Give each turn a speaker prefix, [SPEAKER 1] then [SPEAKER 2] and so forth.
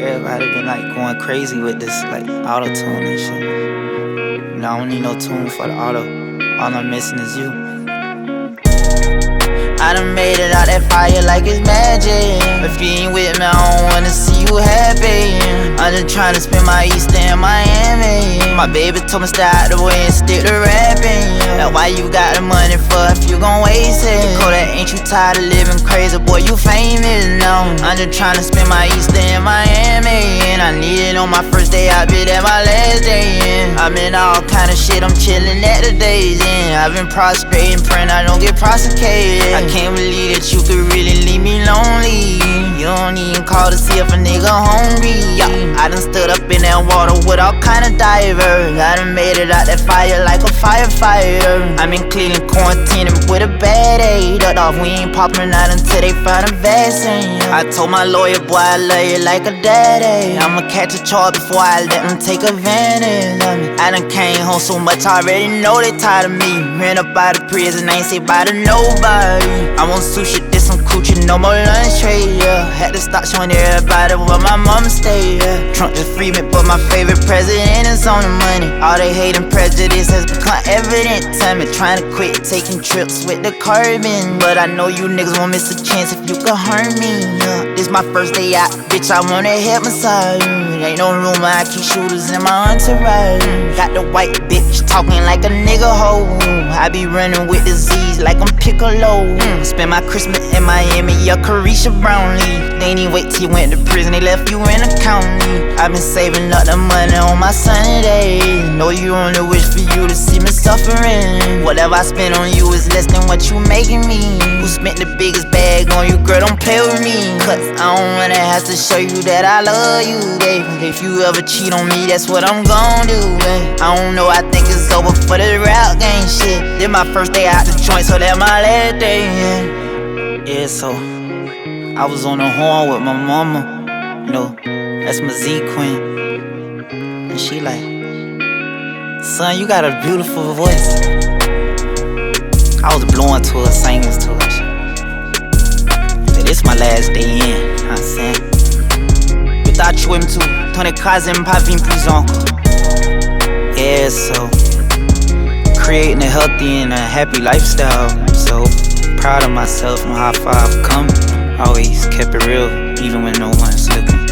[SPEAKER 1] Everybody been like going crazy with this like auto tune and shit. No, I don't need no tune for the auto. All I'm missing is you. I done made it out that fire like it's magic. If you ain't with me, I don't wanna see you happy. I'm just tryna spend my Easter in Miami. My baby told me stay out the way and stick to rapping. That's why you got the money for if you gon' waste it. Kodak, ain't you tired of living crazy? Boy, you famous now. I'm just tryna spend my Easter in Miami. And I need it on my first day, I bet that my last day. I'm in all kind of shit, I'm chillin' at the days end. I've been prostrating, praying I don't get prosecuted. I can't believe that you could really leave me lonely. You don't even call to see if a nigga hungry. I done stood up in that water with all kind of divers. I done made it out that fire like a firefighter. I'm in Cleveland quarantining with a bad aid. Ducked off, we ain't popping out until they find a vaccine. I told my lawyer, boy, I love you like a daddy. I'ma catch a charge before I let them take advantage of me. I done came home so much, I already know they tired of me. Ran up out of prison, I ain't say bye to nobody. I want sushi, this some coochie, no more lunch tray, yeah. Had to stop showing everybody where my mama stay, yeah. Trump just freed me, but my favorite president is on the money. All they hate and prejudice has become evident to me. Trying to quit taking trips with the carbon, but I know you niggas won't miss a chance if you could hurt me, yeah. This my first day out, bitch, I wanna help massage. Ain't no rumor, I keep shooters in my entourage. Got the white bitch talking like a nigga hoe. I be running with disease like I'm Piccolo. Spend my Christmas in Miami, yeah, Carisha Brownlee. They ain't even wait till you went to prison, they left you in the county. I been saving up the money on my sunny days. Know you only wish for you to see me suffering. Whatever I spend on you is less than what you making me. Who spent the biggest bag on you, girl, don't play with me. Cause I don't wanna have to show you that I love you, baby. If you ever cheat on me, that's what I'm gon' do, baby. I don't know, I think it's over for the rap game shit. This my first day out the joint, so that my last day, yeah, so I was on the horn with my mama, you know, that's my Z queen. And she like, son, you got a beautiful voice. I was blowing to her, singing to her. But this my last day in, you know what I'm saying? Without you with me too, ton de casem pas vir prison. Yeah, so creating a healthy and a happy lifestyle. So proud of myself and how far I've come. Always kept it real, even when no one's looking.